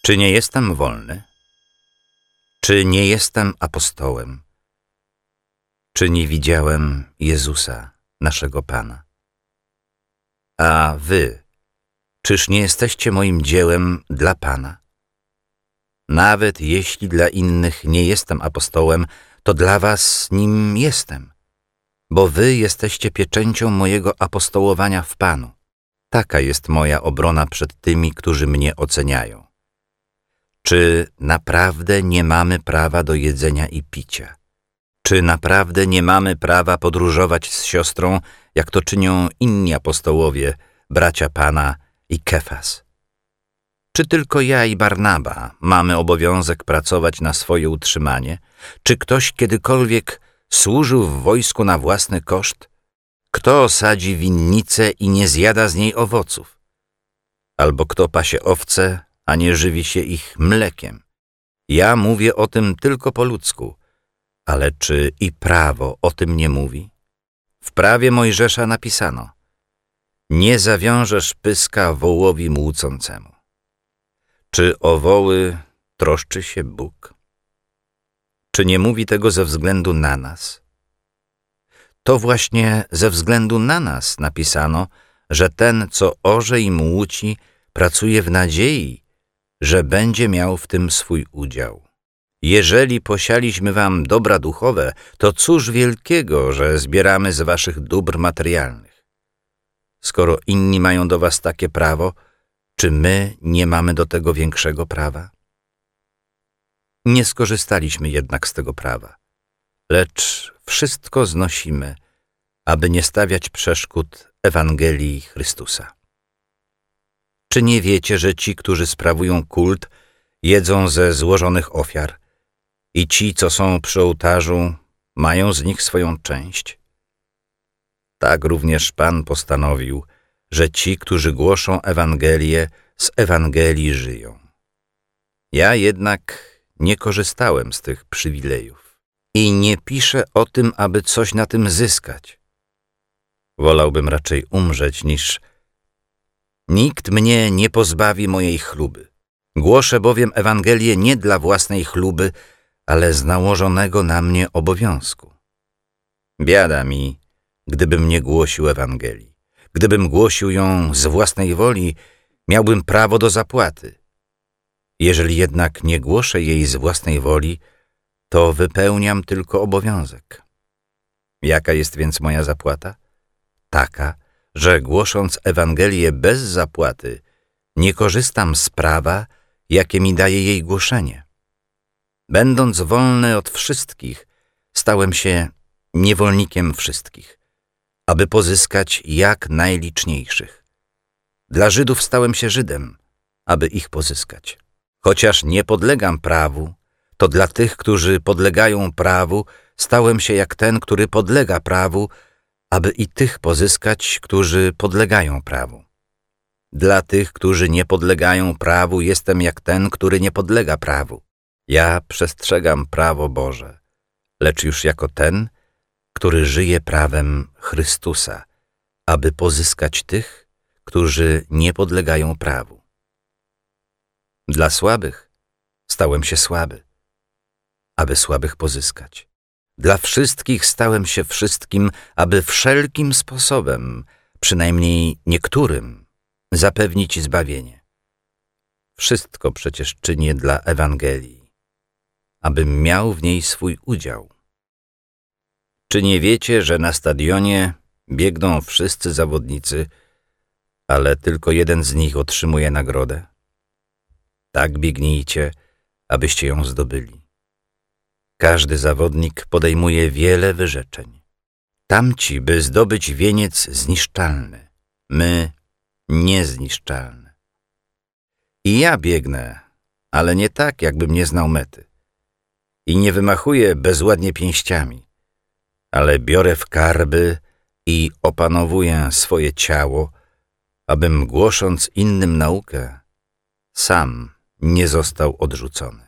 Czy nie jestem wolny? Czy nie jestem apostołem? Czy nie widziałem Jezusa, naszego Pana? A wy, czyż nie jesteście moim dziełem dla Pana? Nawet jeśli dla innych nie jestem apostołem, to dla was nim jestem, bo wy jesteście pieczęcią mojego apostołowania w Panu. Taka jest moja obrona przed tymi, którzy mnie oceniają. Czy naprawdę nie mamy prawa do jedzenia i picia? Czy naprawdę nie mamy prawa podróżować z siostrą, jak to czynią inni apostołowie, bracia Pana i Kefas? Czy tylko ja i Barnaba mamy obowiązek pracować na swoje utrzymanie? Czy ktoś kiedykolwiek służył w wojsku na własny koszt? Kto sadzi winnicę i nie zjada z niej owoców? Albo kto pasie owce, a nie żywi się ich mlekiem? Ja mówię o tym tylko po ludzku, ale czy i prawo o tym nie mówi? W prawie Mojżesza napisano: nie zawiążesz pyska wołowi młócącemu. Czy o woły troszczy się Bóg? Czy nie mówi tego ze względu na nas? To właśnie ze względu na nas napisano, że ten, co orze i młóci, pracuje w nadziei, że będzie miał w tym swój udział. Jeżeli posialiśmy wam dobra duchowe, to cóż wielkiego, że zbieramy z waszych dóbr materialnych. Skoro inni mają do was takie prawo, czy my nie mamy do tego większego prawa? Nie skorzystaliśmy jednak z tego prawa, lecz wszystko znosimy, aby nie stawiać przeszkód Ewangelii Chrystusa. Czy nie wiecie, że ci, którzy sprawują kult, jedzą ze złożonych ofiar i ci, co są przy ołtarzu, mają z nich swoją część? Tak również Pan postanowił, że ci, którzy głoszą Ewangelię, z Ewangelii żyją. Ja jednak nie korzystałem z tych przywilejów i nie piszę o tym, aby coś na tym zyskać. Wolałbym raczej umrzeć, niż nikt mnie nie pozbawi mojej chluby. Głoszę bowiem Ewangelię nie dla własnej chluby, ale z nałożonego na mnie obowiązku. Biada mi, gdybym nie głosił Ewangelii. Gdybym głosił ją z własnej woli, miałbym prawo do zapłaty. Jeżeli jednak nie głoszę jej z własnej woli, to wypełniam tylko obowiązek. Jaka jest więc moja zapłata? Taka, że głosząc Ewangelię bez zapłaty, nie korzystam z prawa, jakie mi daje jej głoszenie. Będąc wolny od wszystkich, stałem się niewolnikiem wszystkich, aby pozyskać jak najliczniejszych. Dla Żydów stałem się Żydem, aby ich pozyskać. Chociaż nie podlegam prawu, to dla tych, którzy podlegają prawu, stałem się jak ten, który podlega prawu, aby i tych pozyskać, którzy podlegają prawu. Dla tych, którzy nie podlegają prawu, jestem jak ten, który nie podlega prawu. Ja przestrzegam prawo Boże, lecz już jako ten, który żyje prawem Chrystusa, aby pozyskać tych, którzy nie podlegają prawu. Dla słabych stałem się słaby, aby słabych pozyskać. Dla wszystkich stałem się wszystkim, aby wszelkim sposobem, przynajmniej niektórym, zapewnić zbawienie. Wszystko przecież czynię dla Ewangelii, abym miał w niej swój udział. Czy nie wiecie, że na stadionie biegną wszyscy zawodnicy, ale tylko jeden z nich otrzymuje nagrodę? Tak biegnijcie, abyście ją zdobyli. Każdy zawodnik podejmuje wiele wyrzeczeń. Tamci, by zdobyć wieniec zniszczalny, my niezniszczalny. I ja biegnę, ale nie tak, jakbym nie znał mety. I nie wymachuję bezładnie pięściami, ale biorę w karby i opanowuję swoje ciało, abym głosząc innym naukę, sam nie został odrzucony.